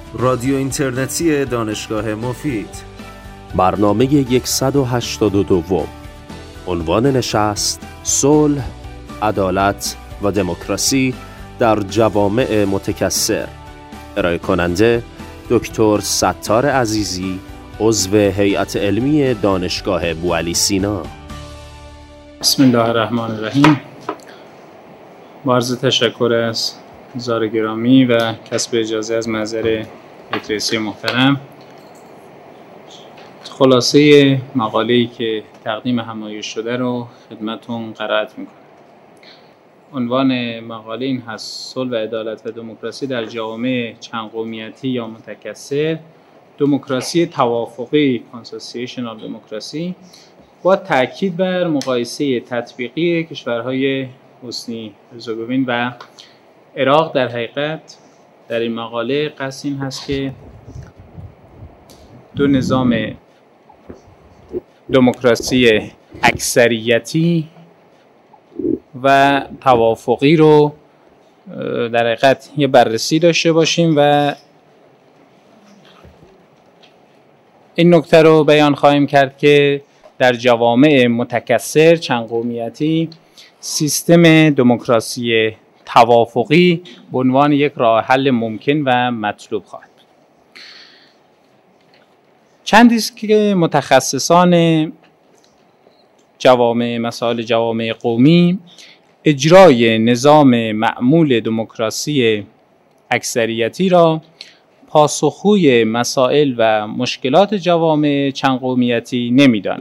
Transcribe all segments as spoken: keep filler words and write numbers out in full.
رادیو اینترنتی دانشگاه مفید. برنامه صد و هشتاد و دو. عنوان نشست: صلح، عدالت و دموکراسی در جوامع متکثر. ارائه کننده دکتر ستار عزیزی، عضو هیئت علمی دانشگاه بوعلی سینا. بسم الله الرحمن الرحیم. با عرض تشکر از زار گرامی و کسب اجازه از محضر ادریسی محترم، خلاصه مقاله‌ای که تقدیم همایش شده رو خدمتون قرائت میکنم. عنوان مقاله این هست: صلح و عدالت و دموکراسی در جوامع چند قومیتی یا متکثر، دموکراسی توافقی (Consensual Democracy) با تاکید بر مقایسه تطبیقی کشورهای بوسنی هرزگوین و عراق. در حقیقت در این مقاله قصد این هست که دو نظام دموکراسی اکثریتی و توافقی رو در حقیقت یه بررسی داشته باشیم و این نکته رو بیان خواهیم کرد که در جوامع متکثر چند قومیتی سیستم دموکراسی توافقی به عنوان یک راه حل ممکن و مطلوب خواهد بود. چندی است که متخصصان جوامع مسائل جوامع قومی اجرای نظام معمول دموکراسی اکثریتی را پاسخگوی مسائل و مشکلات جوامع چند قومیتی نمی‌دانند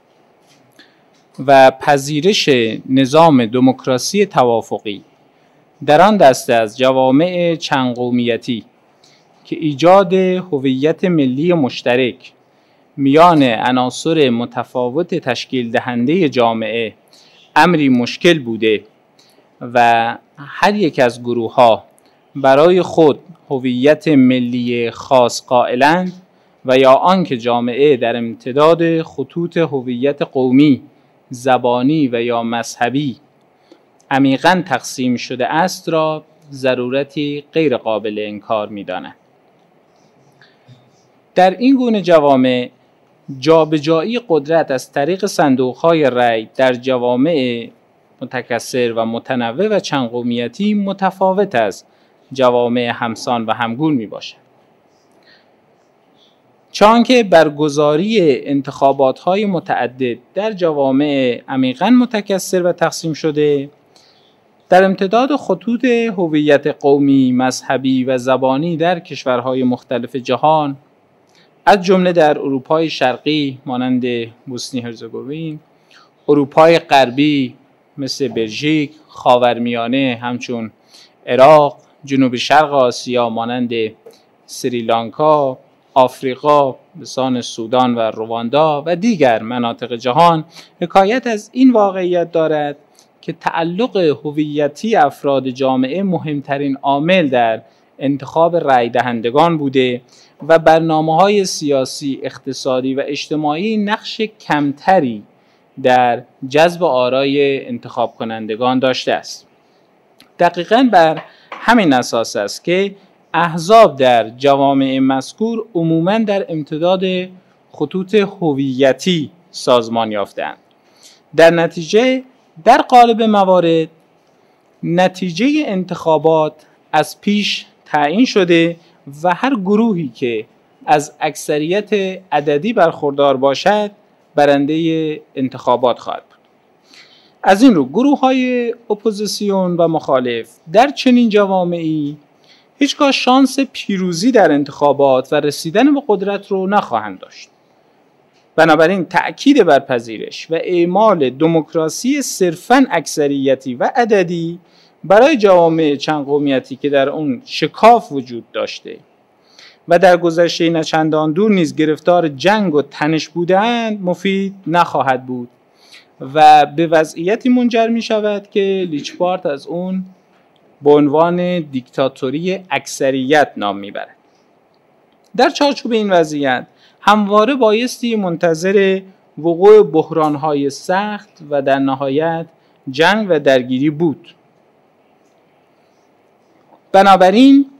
و پذیرش نظام دموکراسی توافقی در آن دسته از جوامع چند قومیتی که ایجاد هویت ملی مشترک میان عناصر متفاوت تشکیل دهنده جامعه امری مشکل بوده و هر یک از گروه‌ها برای خود هویت ملی خاص قائلند و یا آنکه جامعه در امتداد خطوط هویت قومی، زبانی و یا مذهبی عمیقاً تقسیم شده است را ضرورتی غیر قابل انکار می‌دانند. در این گونه جوامع جابجایی قدرت از طریق صندوق‌های رأی در جوامع متکثر و متنوع و چند قومیتی متفاوت از جوامع همسان و همگون میباشد. چنانکه برگزاری انتخابات‌های متعدد در جوامع عمیقاً متکثر و تقسیم شده در امتداد خطوط هویت قومی، مذهبی و زبانی در کشورهای مختلف جهان از جمله در اروپای شرقی مانند بوسنی هرزگوین، اروپای غربی مثل بلژیک، خاورمیانه همچون عراق، جنوب شرق آسیا مانند سریلانکا، آفریقا مثل سودان و رواندا و دیگر مناطق جهان حکایت از این واقعیت دارد که تعلق هویتی افراد جامعه مهمترین عامل در انتخاب رای دهندگان بوده و برنامه‌های سیاسی، اقتصادی و اجتماعی نقش کمتری در جذب آرای انتخاب کنندگان داشته است. دقیقاً بر همین اساس است که احزاب در جوامع مذکور عموماً در امتداد خطوط هویتی سازمان یافتند. در نتیجه در قالب موارد نتیجه انتخابات از پیش تعیین شده و هر گروهی که از اکثریت عددی برخوردار باشد برنده انتخابات خواهد بود. از این رو گروه‌های اپوزیسیون و مخالف در چنین جوامعی هیچگاه شانس پیروزی در انتخابات و رسیدن به قدرت رو نخواهند داشت. بنابراین تأکید بر پذیرش و اعمال دموکراسی صرفاً اکثریتی و عددی برای جوامع چند قومیتی که در اون شکاف وجود داشته و در گذشته نه چندان دور نیز گرفتار جنگ و تنش بودند مفید نخواهد بود و به وضعیتی منجر می شود که لیچپارت از اون به عنوان دیکتاتوری اکثریت نام می برد. در چارچوب این وضعیت همواره بایستی منتظر وقوع بحران‌های سخت و در نهایت جنگ و درگیری بود. بنابراین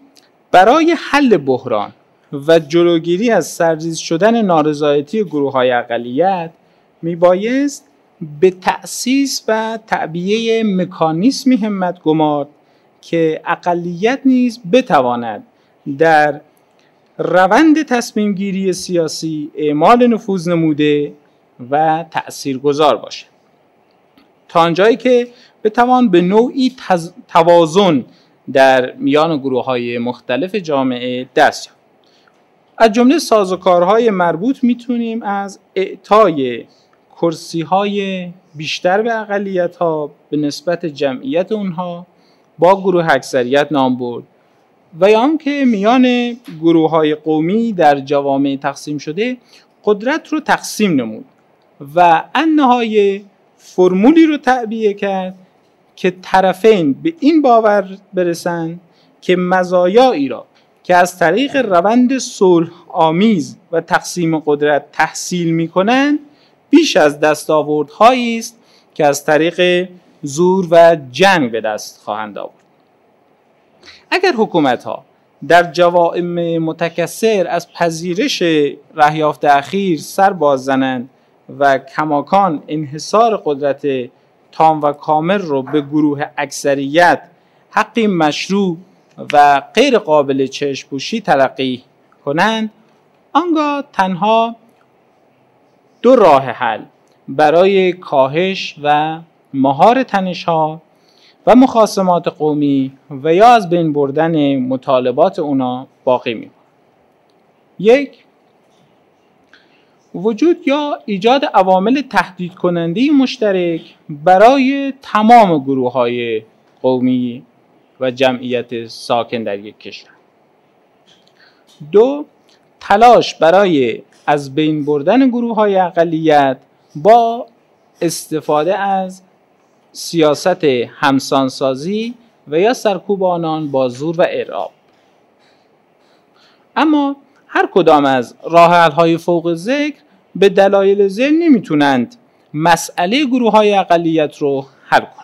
برای حل بحران و جلوگیری از سرریز شدن نارضایتی گروه‌های اقلیت میبایست به تأسیس و تعبیه مکانیزمی همت گمارد که اقلیت نیز بتواند در روند تصمیم گیری سیاسی اعمال نفوذ نموده و تأثیرگذار باشد، تا آنجایی که بتوان به نوعی توازن در میان گروه‌های مختلف جامعه دست یافت. از جمله سازوکارهای مربوط میتونیم از اعطای کرسی‌های بیشتر به اقلیت‌ها به نسبت جمعیت اونها با گروه اکثریت نام برد و یا هم که میان گروه‌های قومی در جوامع تقسیم شده قدرت رو تقسیم نمود و انهای فرمولی رو تعبیه کرد که طرفین به این باور برسند که مزایایی را که از طریق روند صلح آمیز و تقسیم قدرت تحصیل می‌کنند بیش از دستاوردهایی است که از طریق زور و جنگ به دست خواهند آورد. اگر حکومت‌ها در جوامع متکثر از پذیرش رهیافت اخیر سر باز زنند و کماکان انحصار قدرت تام و کامل رو به گروه اکثریت حقی مشروع و غیر قابل چشم‌پوشی تلقی کنند، آنگاه تنها دو راه حل برای کاهش و مهار تنش‌ها و مخاصمات قومی و یا از بین بردن مطالبات اونا باقی می‌ماند. یک، وجود یا ایجاد عوامل تهدید کننده مشترک برای تمام گروه‌های قومی و جمعیت ساکن در یک کشور. دو، تلاش برای از بین بردن گروه‌های اقلیت با استفاده از سیاست همسانسازی و یا سرکوب آنان با زور و ارعاب. اما هر کدام از راه حل‌های فوق ذکر به دلایل ذیل نمیتونند مسئله گروه‌های اقلیت رو حل کنند.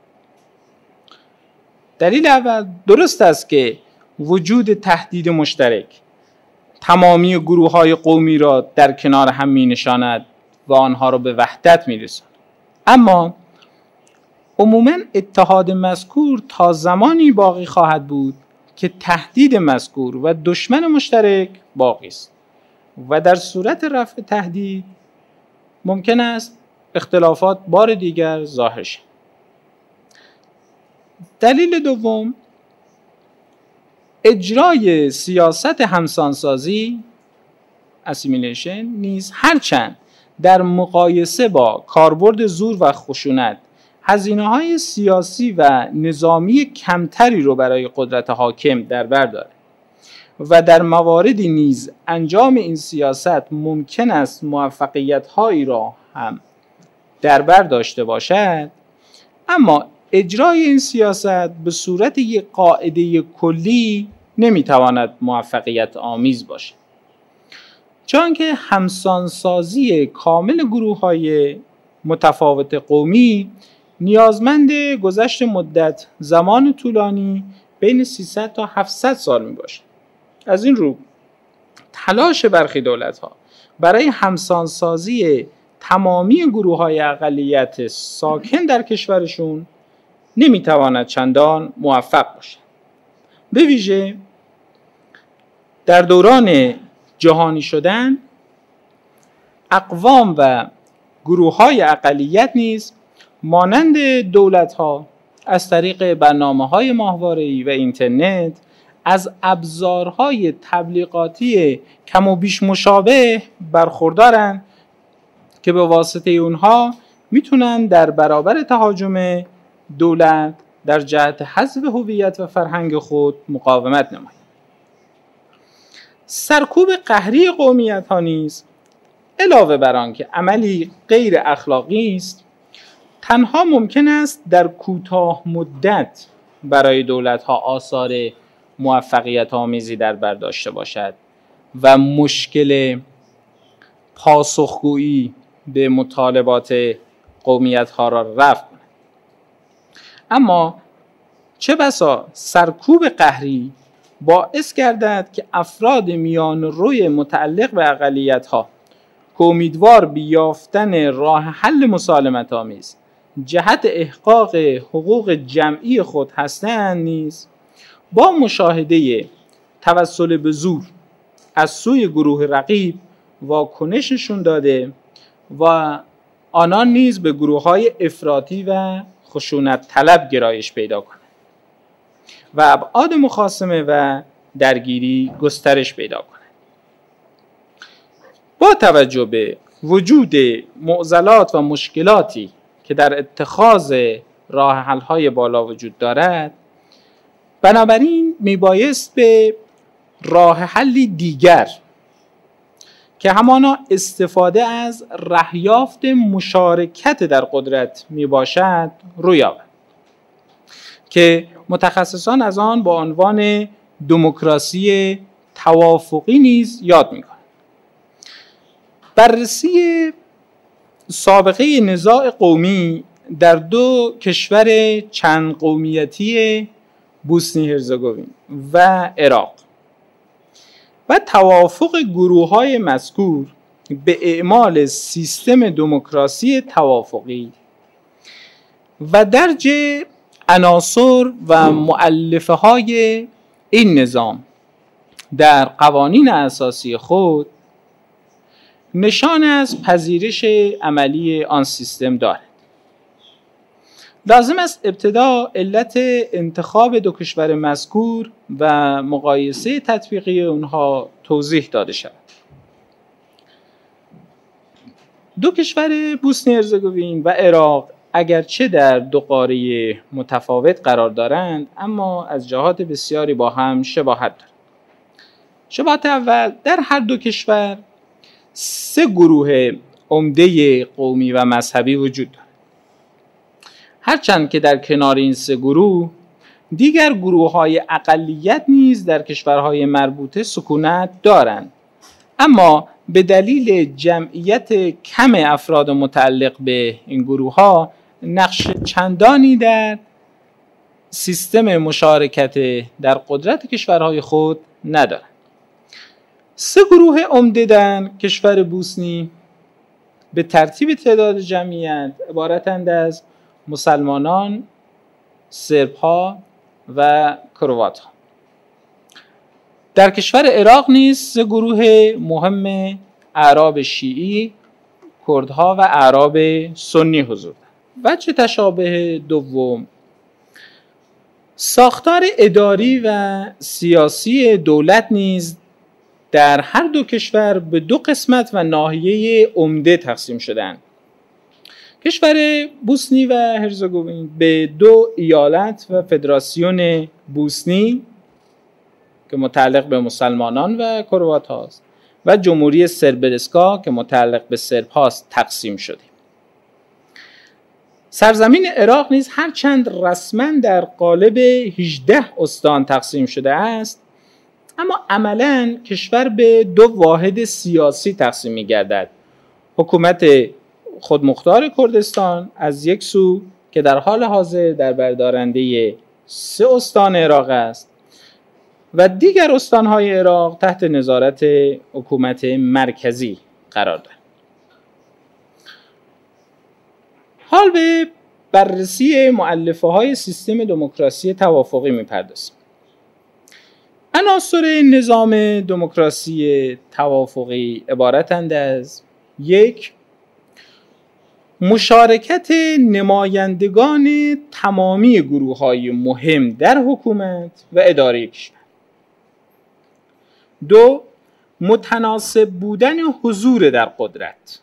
دلیل اول، درست است که وجود تهدید مشترک تمامی گروه‌های قومی را در کنار هم می‌نشاند و آنها را به وحدت می‌رساند. اما عموماً اتحاد مذکور تا زمانی باقی خواهد بود که تهدید مذکور و دشمن مشترک باقی است و در صورت رفع تهدید ممکن است اختلافات بار دیگر ظاهر شد. دلیل دوم، اجرای سیاست همسانسازی اسیمیلیشن نیز هرچند در مقایسه با کاربرد زور و خشونت هزینه‌های سیاسی و نظامی کمتری رو برای قدرت حاکم در بر دارد و در مواردی نیز انجام این سیاست ممکن است موفقیت‌هایی را هم در بر داشته باشد، اما اجرای این سیاست به صورت یک قاعده کلی نمیتواند موفقیت آمیز باشد، چون که همسانسازی کامل گروه‌های متفاوت قومی نیازمند گذشت مدت زمان طولانی بین سیصد تا هفتصد سال می باشد. از این رو تلاش برخی دولت‌ها برای همسانسازی تمامی گروه‌های اقلیت ساکن در کشورشون نمیتواند چندان موفق باشد. به ویژه در دوران جهانی شدن اقوام و گروه‌های اقلیت نیز مانند دولت‌ها از طریق برنامه‌های ماهواره‌ای و اینترنت از ابزارهای تبلیغاتی کم و بیش مشابه برخوردارند که به واسطه اونها میتونن در برابر تهاجم دولت در جهت حذف هویت و فرهنگ خود مقاومت نمایند. سرکوب قهری قومیت‌ها نیز علاوه بر آنکه عملی غیر اخلاقی است، تنها ممکن است در کوتاه مدت برای دولت‌ها آثار موفقیت آمیزی در بر داشته باشد و مشکل پاسخگویی به مطالبات قومیت‌ها را رفع کند. اما چه بسا سرکوب قهری باعث گردد که افراد میان روی متعلق به اقلیت‌ها که امیدوار به یافتن راه حل مسالمت آمیز جهت احقاق حقوق جمعی خود هستند نیز با مشاهده توسل به زور از سوی گروه رقیب واکنش نشون داده و آنان نیز به گروه‌های افراطی و خشونت طلب گرایش پیدا کنند و ابعاد مخاصمه و درگیری گسترش پیدا کنند. با توجه به وجود معضلات و مشکلاتی که در اتخاذ راه حل‌های بالا وجود دارد، بنابراین میبایست به راه حلی دیگر که همانا استفاده از رهیافت مشارکت در قدرت میباشد روی یابد که متخصصان از آن با عنوان دموکراسی توافقی نیز یاد میکنند. بررسی سابقه نزاع قومی در دو کشور چند قومیتی بوسنی هرزگوین و عراق و توافق گروه‌های مذکور به اعمال سیستم دموکراسی توافقی و درج عناصر و مؤلفه‌های این نظام در قوانین اساسی خود نشان از پذیرش عملی آن سیستم دارد. لازم است ابتدا علت انتخاب دو کشور مذکور و مقایسه تطبیقی اونها توضیح داده شود. دو کشور بوسنی هرزگوین و عراق اگرچه در دو قاره متفاوت قرار دارند، اما از جهات بسیاری با هم شباهت دارند. شباهت اول، در هر دو کشور سه گروه عمده قومی و مذهبی وجود دارد. هرچند که در کنار این سه گروه دیگر گروه‌های اقلیت نیز در کشورهای مربوطه سکونت دارند، اما به دلیل جمعیت کم افراد متعلق به این گروه‌ها نقش چندانی در سیستم مشارکت در قدرت کشورهای خود ندارند. سه گروه عمده در کشور بوسنی به ترتیب تعداد جمعیت عبارتند از مسلمانان، سرب‌ها و کروات‌ها. در کشور عراق نیز سه گروه مهم اعراب شیعی، کردها و اعراب سنی حضور دارند. وجه تشابه دوم، ساختار اداری و سیاسی دولت نیز در هر دو کشور به دو قسمت و ناحیه عمده تقسیم شدند. کشور بوسنی و هرزگوین به دو ایالت و فدراسیون بوسنی که متعلق به مسلمانان و کروات هاست و جمهوری سربرسکا که متعلق به سرب هاست تقسیم شده. سرزمین عراق نیز هرچند رسما در قالب هجده استان تقسیم شده است، اما عملاً کشور به دو واحد سیاسی تقسیم می گردد. حکومت خودمختار کردستان از یک سو که در حال حاضر در بردارنده سه استان عراق است و دیگر استانهای عراق تحت نظارت حکومت مرکزی قرار دارد. حال به بررسی مؤلفه های سیستم دموکراسی توافقی می‌پردازیم. عناصر نظام دموکراسی توافقی عبارتند از یک، مشارکت نمایندگان تمامی گروه‌های مهم در حکومت و اداره کشور. دو، متناسب بودن حضور در قدرت.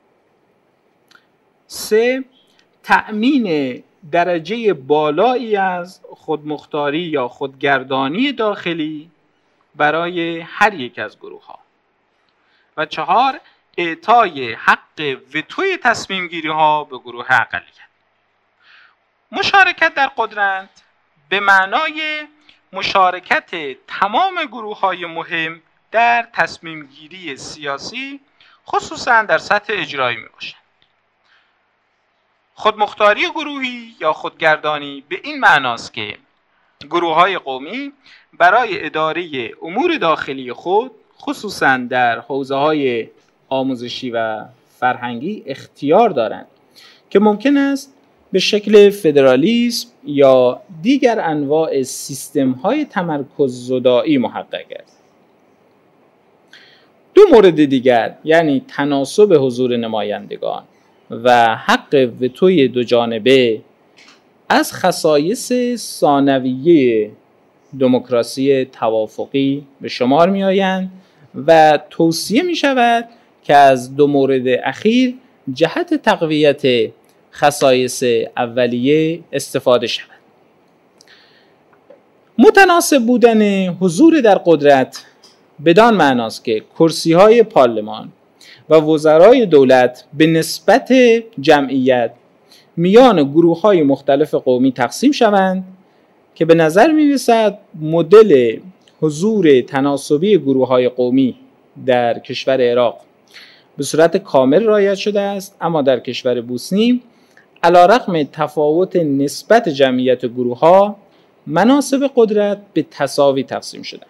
سه، تأمین درجه بالایی از خودمختاری یا خودگردانی داخلی برای هر یک از گروه‌ها. و چهار، اعطای حق وتوی تصمیم گیری ها به گروه اقلیت. مشارکت در قدرت به معنای مشارکت تمام گروه های مهم در تصمیم گیری سیاسی، خصوصا در سطح اجرایی می باشد. خودمختاری گروهی یا خودگردانی به این معناست که گروه‌های قومی برای اداره امور داخلی خود خصوصاً در حوزه‌های آموزشی و فرهنگی اختیار دارند که ممکن است به شکل فدرالیسم یا دیگر انواع سیستم‌های تمرکز زدایی محقق است. دو مورد دیگر یعنی تناسب حضور نمایندگان و حق وتوی دو جانبه از خصایص ثانویه دموکراسی توافقی به شمار می آیند و توصیه می شود که از دو مورد اخیر جهت تقویت خصایص اولیه استفاده شود. متناسب بودن حضور در قدرت بدان معناست که کرسی‌های پارلمان و وزرای دولت به نسبت جمعیت میان گروه‌های مختلف قومی تقسیم شوند که به نظر می‌رسد مدل حضور تناسبی گروه‌های قومی در کشور عراق به صورت کامل رعایت شده است، اما در کشور بوسنی علی‌رغم تفاوت نسبت جمعیت گروه‌ها مناصب قدرت به تساوی تقسیم شدند.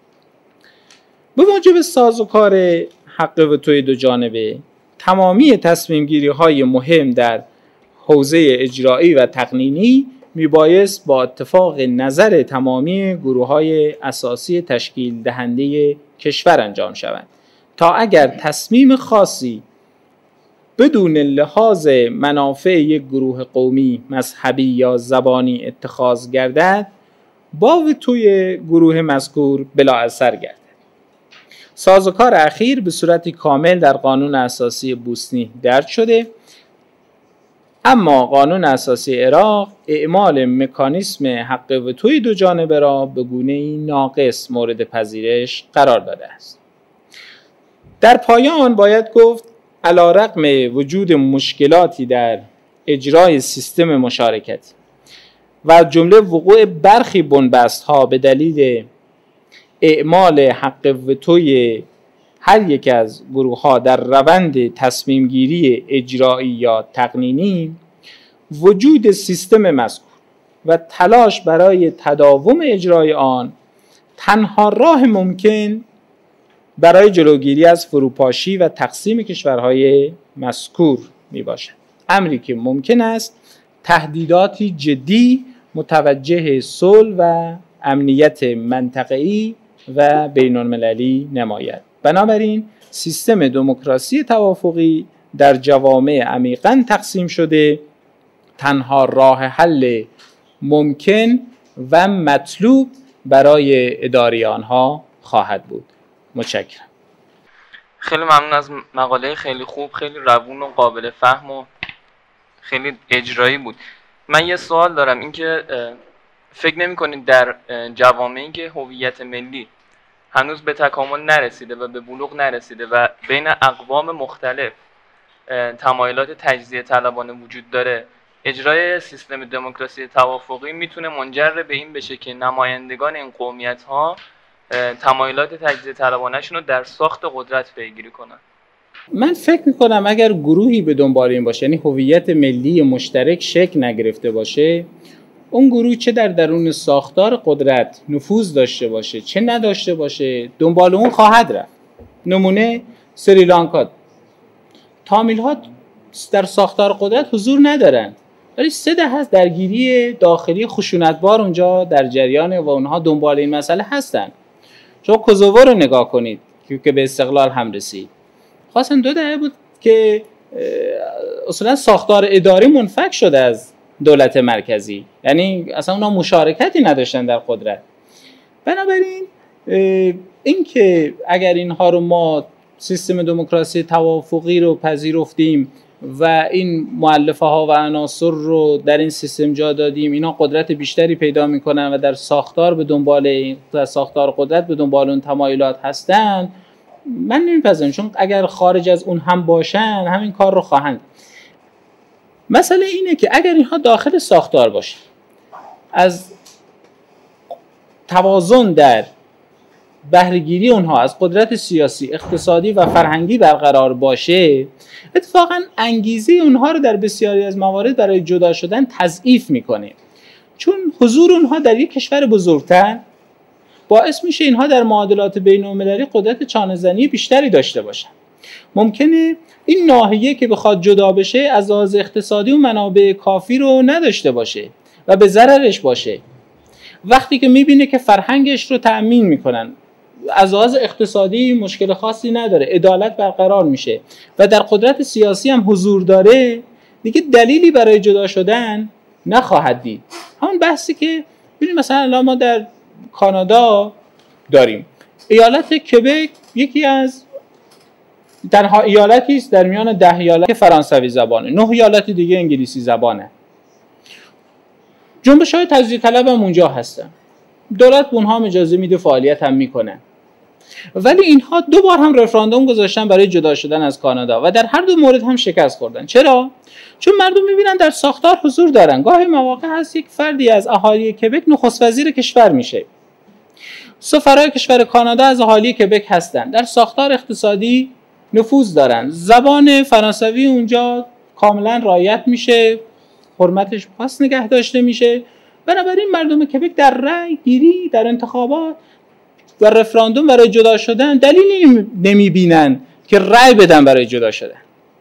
به موجب سازوکار حق وتوی دو جانبه تمامی تصمیم گیری های مهم در حوزه اجرایی و تقنینی میبایست با اتفاق نظر تمامی گروه های اساسی تشکیل دهنده کشور انجام شوند تا اگر تصمیم خاصی بدون لحاظ منافع یک گروه قومی، مذهبی یا زبانی اتخاذ گردد با وتوی گروه مذکور بلا اثر گردد. سازوکار اخیر به صورتی کامل در قانون اساسی بوسنی درج شده، اما قانون اساسی عراق اعمال مکانیسم حق وتوی دو جانبه را به گونه‌ای ناقص مورد پذیرش قرار داده است. در پایان باید گفت علی‌رغم وجود مشکلاتی در اجرای سیستم مشارکتی و جمله وقوع برخی بنبست‌ها به دلیل اعمال حق وتوی هر یک از گروه‌ها در روند تصمیم گیری اجرایی یا تقنینی، وجود سیستم مذکور و تلاش برای تداوم اجرای آن تنها راه ممکن برای جلوگیری از فروپاشی و تقسیم کشورهای مذکور می باشد، امری که ممکن است تهدیداتی جدی متوجه صلح و امنیت منطقه‌ای و بین‌المللی نماید. بنابراین سیستم دموکراسی توافقی در جوامع عمیقاً تقسیم شده تنها راه حل ممکن و مطلوب برای اداره آنها خواهد بود. متشکرم. خیلی ممنون از مقاله خیلی خوب، خیلی روون و قابل فهم و خیلی اجرایی بود. من یه سوال دارم، اینکه فکر نمی‌کنید در جوامعی که هویت ملی هنوز به تکامل نرسیده و به بلوغ نرسیده و بین اقوام مختلف تمایلات تجزیه طلبانه وجود داره، اجرای سیستم دموکراسی توافقی میتونه منجر به این بشه که نمایندگان این قومیت‌ها تمایلات تجزیه طلبانه‌شون رو در ساخت قدرت پیگیری کنن؟ من فکر میکنم اگر گروهی به دنبال این باشه، یعنی هویت ملی مشترک شکل نگرفته باشه، اون گروه چه در درون ساختار قدرت نفوذ داشته باشه چه نداشته باشه دنبال اون خواهد رفت. نمونه سریلانکا، تامیل ها در ساختار قدرت حضور ندارن ولی سه دهه از درگیری داخلی خشونتبار اونجا در جریان و اونها دنبال این مسئله هستن. شما کوزوو رو نگاه کنید که به استقلال هم رسید، خواستن دو دهه بود که اصولا ساختار اداری منفک شده از دولت مرکزی، یعنی اصلا اونا مشارکتی نداشتن در قدرت. بنابراین این که اگر اینها رو ما سیستم دموکراسی توافقی رو پذیرفتیم و این مؤلفه ها و عناصر رو در این سیستم جا دادیم، اینا قدرت بیشتری پیدا میکنن و در ساختار به دنبال در ساختار قدرت به دنبال اون تمایلات هستن، من نمیپذیرم، چون اگر خارج از اون هم باشن همین کار رو خواهند. مسئله اینه که اگر اینها داخل ساختار باشه، از توازن در بهره‌گیری اونها از قدرت سیاسی، اقتصادی و فرهنگی برقرار باشه، اتفاقا انگیزه اونها رو در بسیاری از موارد برای جدا شدن تضعیف میکنه. چون حضور اونها در یک کشور بزرگتر باعث میشه اینها در معادلات بین‌المللی قدرت چانه‌زنی بیشتری داشته باشن. ممکنه این ناحیه که بخواد جدا بشه از لحاظ اقتصادی و منابع کافی رو نداشته باشه و به ضررش باشه. وقتی که میبینه که فرهنگش رو تأمین میکنن، از لحاظ اقتصادی مشکل خاصی نداره، عدالت برقرار میشه و در قدرت سیاسی هم حضور داره، دیگه دلیلی برای جدا شدن نخواهد دید. همون بحثی که ببینید مثلا الان ما در کانادا داریم، ایالت کبک یکی از تنها ایالتی است در میان ده ایالت که فرانسوی زبانه، نه ایالت دیگه انگلیسی زبانه. جنبش‌های تجزیه طلب هم اونجا هستن، دولت به اونها هم اجازه میده، فعالیت هم میکنه، ولی اینها دو بار هم رفراندوم گذاشتن برای جدا شدن از کانادا و در هر دو مورد هم شکست خوردن. چرا؟ چون مردم میبینن در ساختار حضور دارن. گاهی مواقع هست یک فردی از اهالی کبک نخست وزیر کشور میشه. سفرای کشور کانادا از اهالی کبک هستن، در ساختار اقتصادی نفوذ دارن، زبان فرانسوی اونجا کاملا رعایت میشه، حرمتش پاس نگه داشته میشه. بنابراین مردم کبک در رأی گیری در انتخابات و رفراندوم برای جدا شدن دلیلی نمیبینن که رأی بدن برای جدا شدن.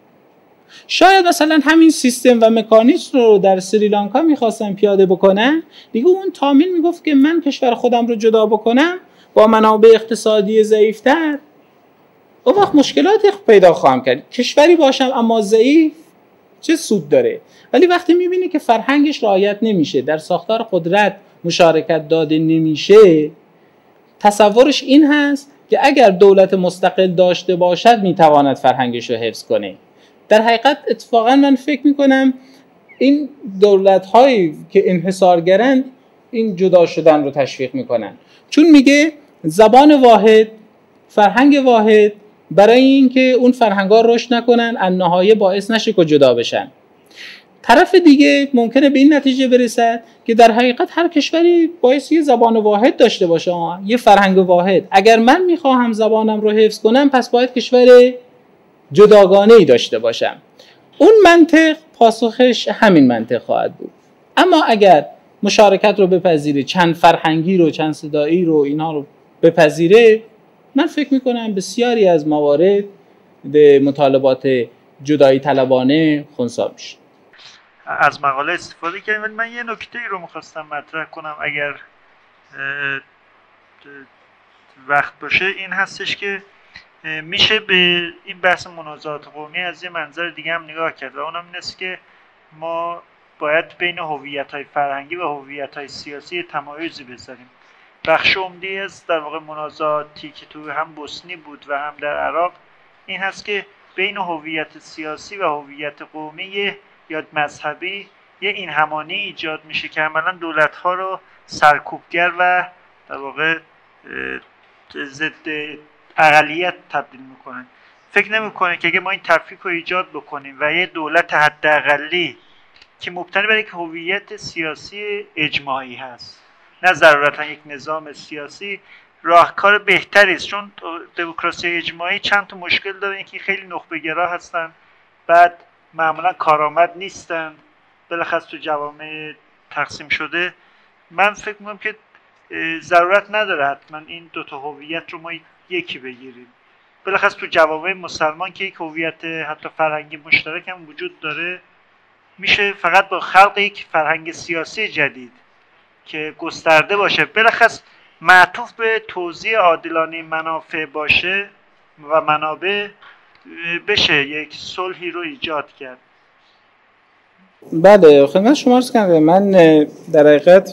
شاید مثلا همین سیستم و مکانیزم رو در سریلانکا میخواستن پیاده بکنن، دیگه اون تامین میگفت که من کشور خودم رو جدا بکنم با منابع اقتصادی ضعیفتر، اون وقت مشکلاتی پیدا خواهم کرد. کشوری باشم اما ضعیف چه سود داره؟ ولی وقتی میبینی که فرهنگش رعایت نمیشه، در ساختار قدرت مشارکت داده نمیشه، تصورش این هست که اگر دولت مستقل داشته باشد میتواند فرهنگش رو حفظ کنه. در حقیقت اتفاقا من فکر میکنم این دولت‌هایی که انحصارگرند این جدا شدن رو تشویق میکنن، چون میگه زبان واحد، فرهنگ واحد، برای اینکه اون فرهنگ‌ها رشد نکنن النهایه باعث نشه که جدا بشن. طرف دیگه ممکنه به این نتیجه برسد که در حقیقت هر کشوری باعث یه زبان واحد داشته باشه، یه فرهنگ واحد. اگر من میخواهم زبانم رو حفظ کنم پس باید کشور جداگانه‌ای داشته باشم. اون منطق پاسخش همین منطق خواهد بود. اما اگر مشارکت رو بپذیره، چند فرهنگی رو، چند صدایی رو، اینها رو بپذیره، من فکر میکنم بسیاری از موارد مطالبات جدایی طلبانه خنثی میشه. از مقاله استفاده کردیم، ولی من یه نکته رو میخواستم مطرح کنم اگر وقت باشه. این هستش که میشه به این بحث منازعات قومی از یه منظر دیگه هم نگاه کرد و اونم این است که ما باید بین هویت‌های فرهنگی و هویت‌های سیاسی تمایزی بذاریم. بخش عمده از در واقع منازعاتی که تو هم بوسنی بود و هم در عراق این هست که بین هویت سیاسی و هویت قومی یا مذهبی یه این همانی ایجاد میشه که عملاً دولت‌ها رو سرکوبگر و در واقع ضد اقلیت تبدیل میکنن. فکر نمیکنه که اگه ما این تفکیک رو ایجاد بکنیم و یه دولت حداقلی که مبتنی بر یک هویت سیاسی اجماعی هست، نه ضرورتا یک نظام سیاسی، راهکار بهتری است. چون دموکراسی اجماعی چند تا مشکل داره، اینکه خیلی نخبه‌گرا هستن، بعد معمولا کارآمد نیستن، بالاخص تو جوامع تقسیم شده. من فکر میکنم که ضرورت نداره حتما این دو تا هویت رو ما یکی بگیریم. بالاخص تو جوامع مسلمان که یک هویت حتی فرهنگی مشترک هم وجود داره، میشه فقط با خلق یک فرهنگ سیاسی جدید که گسترده باشه، بالاخص معطوف به توزیع عادلانه منافع باشه و منابع، بشه یک صلحی رو ایجاد کرد. بله، خدمت شما عرض کنم، من در حقیقت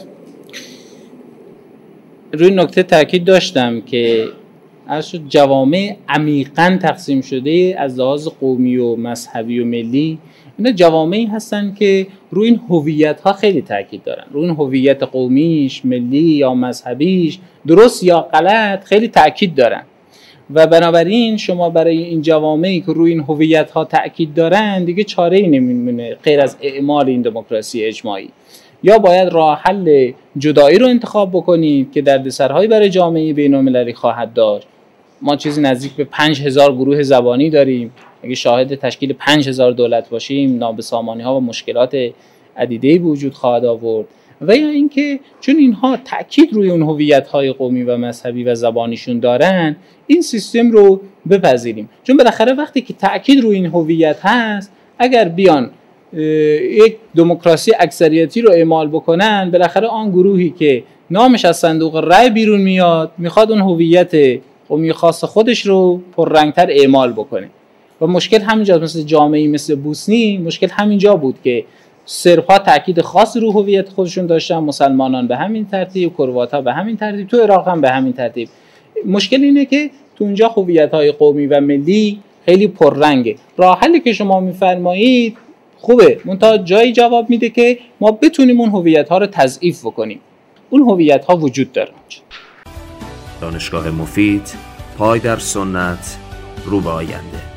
روی نکته تاکید داشتم که از جوامع عمیقاً تقسیم شده از لحاظ قومی و مذهبی و ملی، اینا جوامعی هستن که روی این هویت‌ها خیلی تاکید دارن، روی این هویت قومیش، ملی یا مذهبیش، درست یا غلط، خیلی تاکید دارن. و بنابراین شما برای این جوامعی که روی این هویت‌ها تاکید دارن دیگه چاره‌ای نمیمونه غیر از اعمال این دموکراسی اجماعی. یا باید راه حل جدایی رو انتخاب بکنید که دردسرهایی برای جامعه بین‌المللی خواهد داشت. ما چیزی نزدیک به پنج هزار گروه زبانی داریم. اگه شاهد تشکیل پنج هزار دولت باشیم، نابسامانی‌ها و مشکلات عدیده‌ای به وجود خواهد آورد و یا اینکه چون اینها تاکید روی اون هویت‌های قومی و مذهبی و زبانیشون دارن این سیستم رو بپذیریم. چون بالاخره وقتی که تاکید روی این هویت هست، اگر بیان یک دموکراسی اکثریتی رو اعمال بکنن، بالاخره آن گروهی که نامش از صندوق رای بیرون میاد میخواد اون هویت قومی خاص خودش رو پررنگتر اعمال بکنه و مشکل همینجاست. مثل جامعه‌ای مثل بوسنی مشکل همینجا بود که سرب‌ها تاکید خاص رو هویت خودشون داشتن، مسلمانان به همین ترتیب، کروات‌ها به همین ترتیب، تو عراق هم به همین ترتیب. مشکل اینه که تو اونجا هویت‌های قومی و ملی خیلی پررنگه. راه حلی که شما می‌فرمایید خوبه، منتها جایی جواب میده که ما بتونیم اون هویت‌ها رو تضعیف بکنیم. اون هویت‌ها وجود داره. دانشگاه مفید، پای در سنت، رو به آینده.